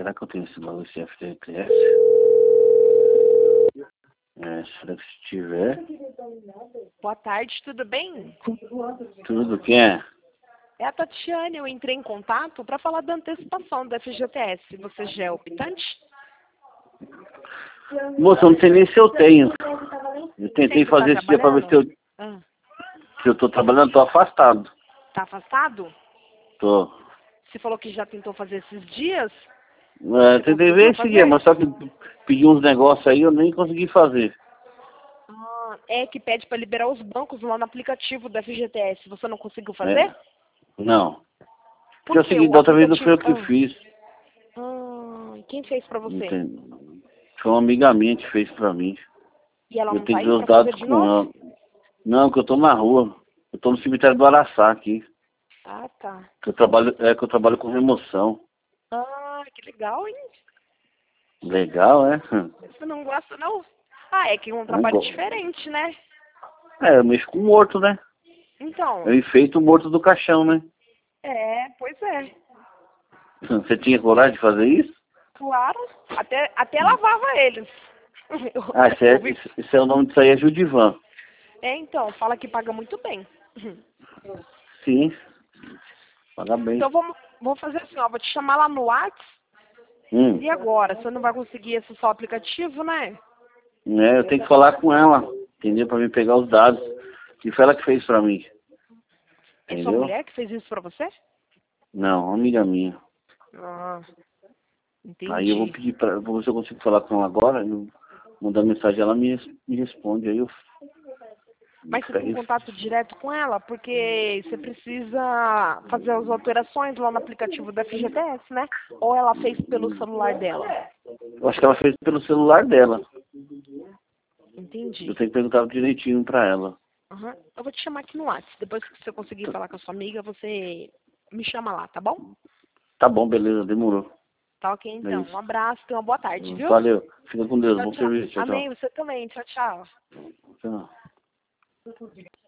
será que eu tenho esse valor de FGTS? Será que se tiver? Boa tarde, tudo bem? Tudo, quem é? É a Tatiane, eu entrei em contato para falar da antecipação do FGTS. Você já é optante? Moça, eu não sei nem se eu tenho. Eu tentei Você tá fazer esse dia pra ver trabalhando? se eu tô trabalhando, tô afastado. Tá afastado? Tô. Você falou que já tentou fazer esses dias? Tentei Conseguiu ver esse dia, fazer? mas só que pedi uns negócios aí eu nem consegui fazer. É que pede para liberar os bancos lá no aplicativo do FGTS. Você não conseguiu fazer? Não. Porque é Por o quê? seguinte, O da outra vez não foi aplicativo... eu que fiz. Quem fez para você? Foi uma amiga minha que fez pra mim. E ela Eu não tá tenho que aí ver para os dados fazer de com ela. novo? Não, que eu tô na rua. Eu tô no cemitério do Araçá aqui. Ah, tá. Que eu trabalho com remoção. Que legal, hein? Legal, é? Você não gosta, não? É que é um trabalho Agora. diferente, né? Eu mexo com morto, né? Então, Eu enfeito o morto do caixão, né? pois é. Você tinha coragem de fazer isso? Claro, até lavava eles. Eu vi. Esse é o nome disso aí, é Judivan. Então, fala que paga muito bem. Sim, parabéns. Então vamos fazer assim, ó, vou te chamar lá no WhatsApp. E agora? Você não vai conseguir acessar o aplicativo, né? Eu tenho que falar com ela, entendeu? Pra me pegar os dados. Que foi ela que fez pra mim. É sua Entendeu? mulher que fez isso pra você? Não, uma amiga minha. Aí eu vou Entendi. pedir pra vou ver se eu consigo falar com ela agora. Eu mandar mensagem, ela me responde. Aí eu Mas você pego tem e contato direto com ela? Porque você precisa fazer as alterações lá no aplicativo da FGTS, né? Ou ela fez pelo celular dela? eu acho que ela fez pelo celular dela. Eu Entendi. tenho que perguntar direitinho pra ela. Eu vou te chamar aqui no WhatsApp. Depois que você conseguir falar com a sua amiga, você me chama lá, tá bom? Tá bom, beleza, demorou. Tá ok, É então. isso. Um abraço, tenha uma boa tarde, viu? Valeu. Fica com Deus. Tchau, Bom tchau. serviço. Tchau, Amém, tchau. você também. Tchau, tchau. Tchau.